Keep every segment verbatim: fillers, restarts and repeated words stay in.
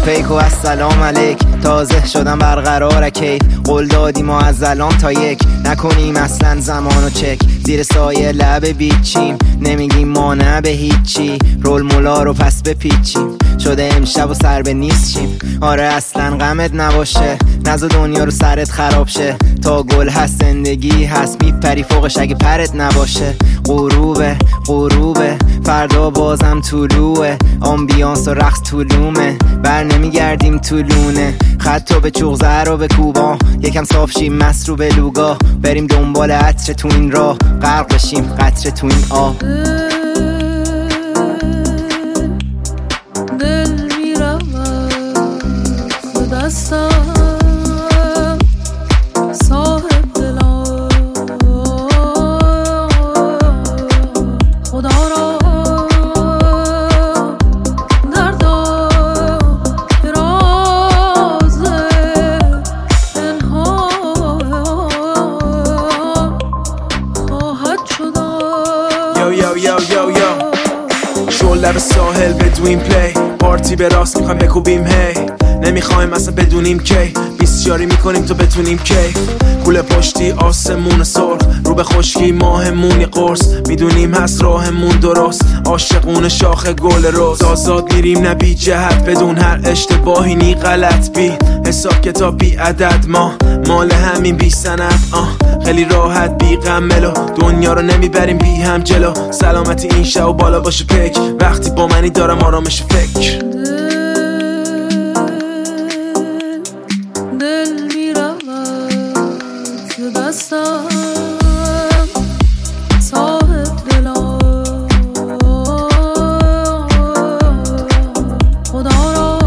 پیک و السلام علیک. تازه شدم برقرار کیف، قول دادیم و از الان تا یک نکنیم اصلا زمانو چک. زیر سایه لب بیچیم، نمیگیم ما نه به هیچی. رول مولا رو پس بپیچیم، شده امشب و سر به نیست شیم. آره اصلا غمت نباشه، نزا دنیا رو سرت خراب شه. تا گل هست زندگی هست، میپری فوقش اگه پرت نباشه. غروبه غروبه فردا بازم طلوعه، آمبیانس و رقص طولومه. بر نمیگردیم طولونه، خطا به چوغ زهر و به کوبا. یکم صاف شیم مست رو به لوگا، بریم دنبال عطر تو این راه. غرق بشیم قطره تو این آب. دل میرود ز دستم، صاحب دلم خدا را دردا که راز پنهان خواهد شدن. یو یو یو یو یو شل لب ساحل بدویم پلی، پارتی به راست میخوایم بکوبیم هی. نمیخوایم اصلا بدونیم کی، بیسیاری میکنیم تو بتونیم کیف. کوله پشتی آسمون سرخ، رو به خشکی ماهمونی قرص. میدونیم هست راهمون درست، عاشقون شاخ گل روز. آزاد میریم نه بی جهت، بدون هر اشتباهی نی غلط. بی حساب کتاب بی عدد، ما مال همین بی سند. آه خیلی راحت بی غم ملو، دنیا رو نمیبریم بی هم جلو. سلامتی این شب و بالا باشه پک، وقتی با منی دارم آرامش فکر. دل میرود ز دستم، صاحب دلم خدا را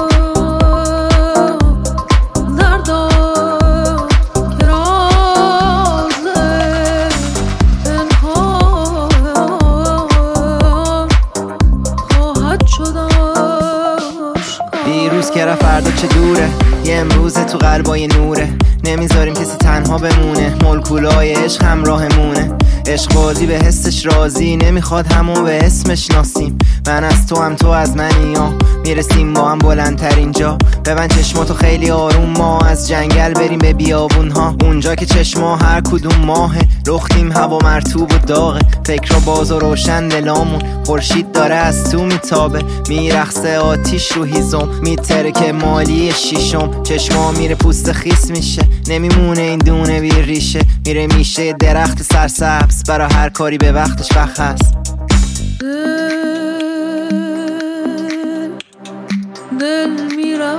دردا که راز پنهان خواهد شدن. دیروز که رفت فردا چه دوره، یه امروز تو قلبای نوره. نمیذاریم کسی تنها بمونه، مولکولای عشق همراهمونه. عشق بازی به حسش راضی، نمیخواد همو به اسمش ناسیم. من از تو هم تو از منی، ها میرسیم با هم بلندتر اینجا. ببند چشماتو خیلی آروم، ما از جنگل بریم به بیابون ها. اونجا که چشما هر کدوم ماهه، لختیم هوا مرطوب و داغه. فکر باز و روشن دلامون، خورشید داره از تو میتابه. میرقصه آتیش رو هیزم، میتره که مالی شیشم. چشما میره پوست خیس میشه، نمیمونه این دونه بی ریشه. میره میشه درخت سرسبز، برا هر کاری به وقتش وقت هست. دل میرود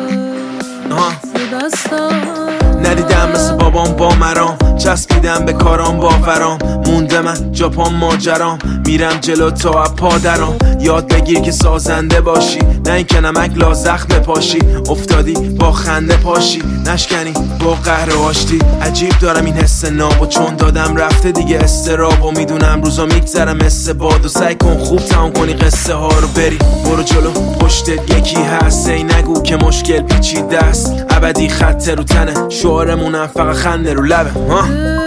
ز دستم، ندیدم مثل بابام با مرام، چسبیدم به کارام باورام. مونده من جاپام ماجرام، میرم جلو تا پا درام. یاد بگیر که سازنده باشی، نه این که نمک لا زخم پاشی. افتادی با خنده پاشی، نشکنی با قهر و آشتی. عجیب دارم این حس نابو، چون دادم رفته دیگه استراب. و میدونم روزا میگذرم مثل باد، و سعی کن خوب تمام کنی قصه ها رو. بری برو جلو پشتت یکی هست، ای نگو که مشکل پیچیده است. ابدی خط رو تنه، شعارمونم فقط خنده رو لبه. ها